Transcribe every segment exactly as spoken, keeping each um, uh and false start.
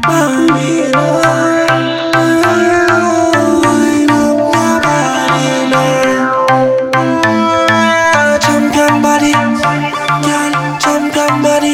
Mommy, Lord, wind up your body now. Champion body, girl, champion body.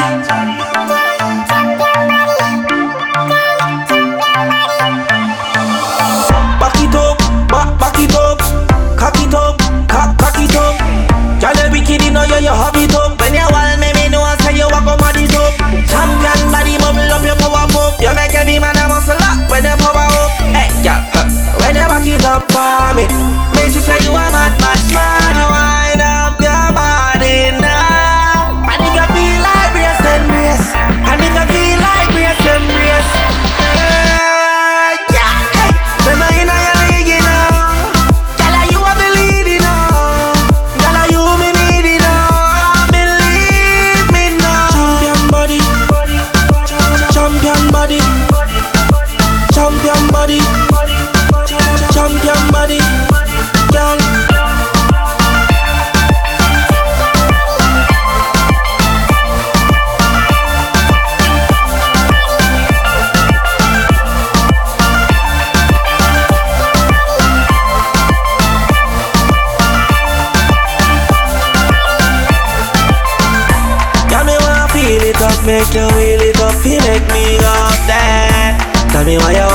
Back it up, back, back it up, cock it up, cock, cock it up. Girl, you wicked, you know you, you have it up. When you want me, me know I say you walk on mad it up. Champion body, bubble up your power up. You make every man a muscle up when you power up. Hey, girl, when you back it up for me, make you say you a mad, mad, mad. Wind up your body now. And if you feel like brace, then brace. And if you feel like brace, then brace. Hey, yeah, hey, then I in your league, you know. Girl, you a the lead, you know. Girl, you me need, you know. Believe me now. Champion body, champion body, champion body, champion body, girl. Tell me why I feel it up, make you feel it up, you make me go up there. Tell me why you